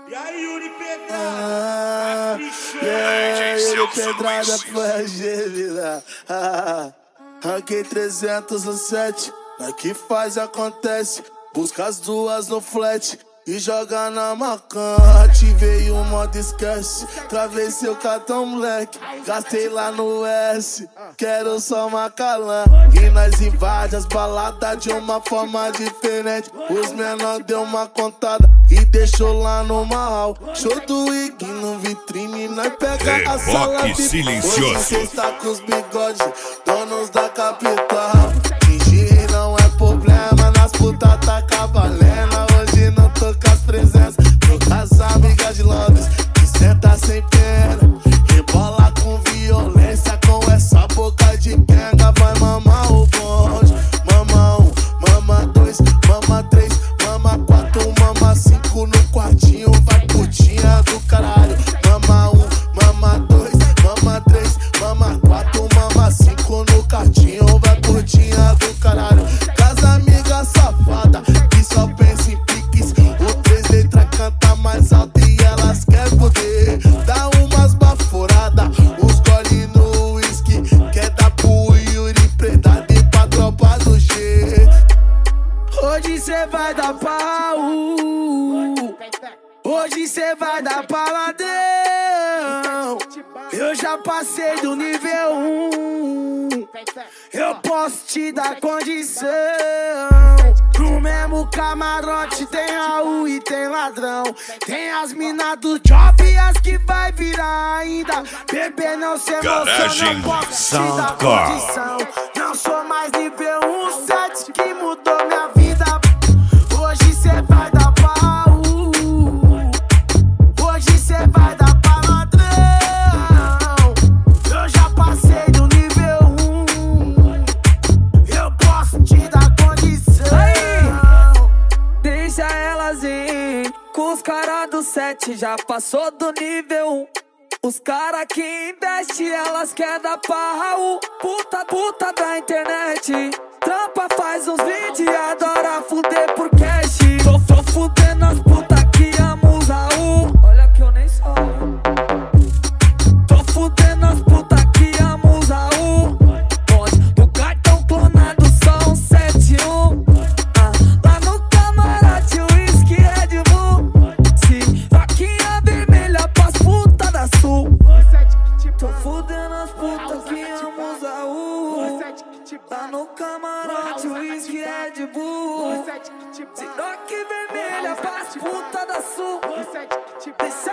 E aí, Yuri Pedrada? Yuri Pedrada foi a gemida. Ranquei 307, aqui faz acontece. Busca as duas no flat e joga na macan. Ativei o modo esquece, travei seu cartão moleque. Gastei lá no S, quero só Macalã. E nós invade as baladas de uma forma diferente. Os menor deu uma contada e deixou lá no mal. Show do Ig no vitrine, nós pega a sala de silencioso. Hoje cê tá com os bigodes, donos da capital. Fingir não é problema, nas putas tá cavalendo. Hoje não tô com as presenças, tô com as amigas de Londres que senta sem pena, rebola com violência, com essa boca de quenga. Vai mamar o bonde, mama 1, mama 2, mama 3, mama 4, mama 5 no quartinho, vai putinha do caralho. Mama 1, mama 2, mama 3, mama 4, mama 5 no quartinho, vai putinha do caralho. Casa amiga safada que só pensa em piques, o 3 letras canta mais alto e elas querem poder. Dá umas baforadas, uns gole no whisky, quer dar pro Yuri Pedrada e pra tropa do G. Hoje cê vai dar pau, hoje cê vai dar paladão. Eu já passei do nível 1, eu posso te dar condição. No mesmo camarote tem Raul e tem ladrão. Tem as minas do job e as que vai virar ainda. Bebê não se emociona, não posso te dar condição. Não sou mais nível 1, 7 que mudou minha vida. Hoje cê vai dar pau, hoje cê vai dar paladrão. Eu já passei do nível 1, eu posso te dar condição. Deixa elas ir, com os caras do 7 já passou do nível 1. Os cara que investe, elas quer dar pra Raul. Puta da internet, trampa, faz uns vídeos e adora fuder por cash. Tô fudendo as puta que amam os Raul. Olha que eu nem sou. Tô fudendo as puta que amam os Raul. Onde do cartão clonado só um 71. Lá no camarote o whisky Red Bull. Se faquinha vermelha pras puta da sul. Tô fudendo as puta que amam os Raul. Lá no camarote o whisky Red Bull. Se rock vermelha pras puta da sul.